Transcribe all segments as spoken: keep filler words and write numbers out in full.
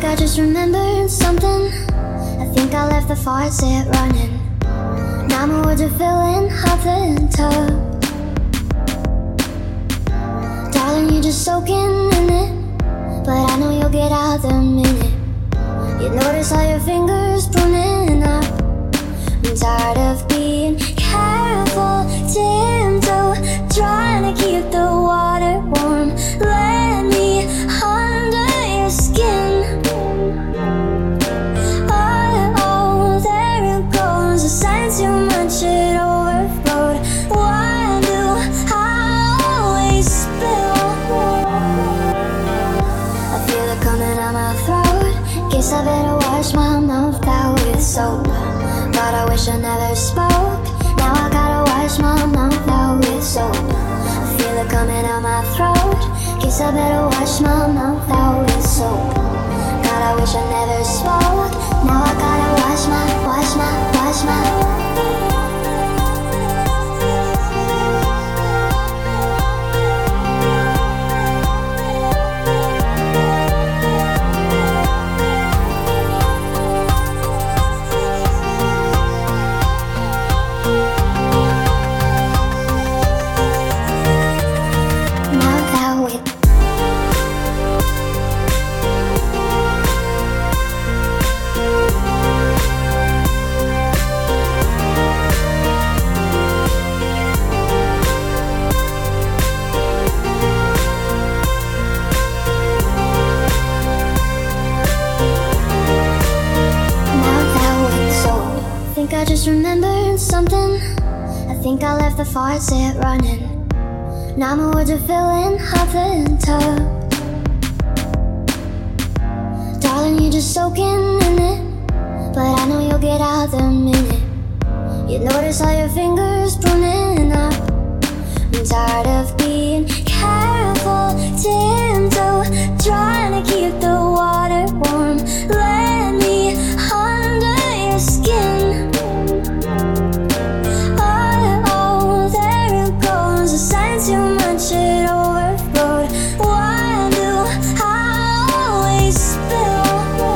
I just remembered something. I think I left the faucet running. Now my words are filling up the tub. Darling, you're just soaking in it, but I know you'll get out the minute you notice all your fingers pruning up. I'm tired of being careful, tiptoe, trying to keep the water warm. Let me under your skin. Oh, oh, there it goes. I sang too much, it overflowed. Why do I always spill? I feel it coming out my throat. Guess I better wash my mouth out with soap. But I wish I never spoke. Now I gotta wash my mouth out with soap. I feel it coming out my throat. Guess I better wash my mouth out with soap. God, I wish I never spoke. Now I gotta wash my, wash my, wash my. I just remembered something. I think I left the faucet running. Now my words are filling up the tub. Darling, you're just soaking in it, but I know you'll get out the minute you notice all your fingers pruning up. I'm tired of being careful, tiptoe, trying to keep the water warm. Let me under your skin. I sang too much, it overflowed. Why do I always spill?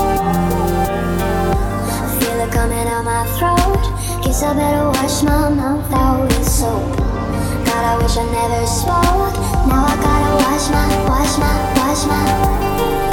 I feel it coming out my throat. Guess I better wash my mouth out with soap. God, I wish I never spoke. Now I gotta wash my, wash my, wash my.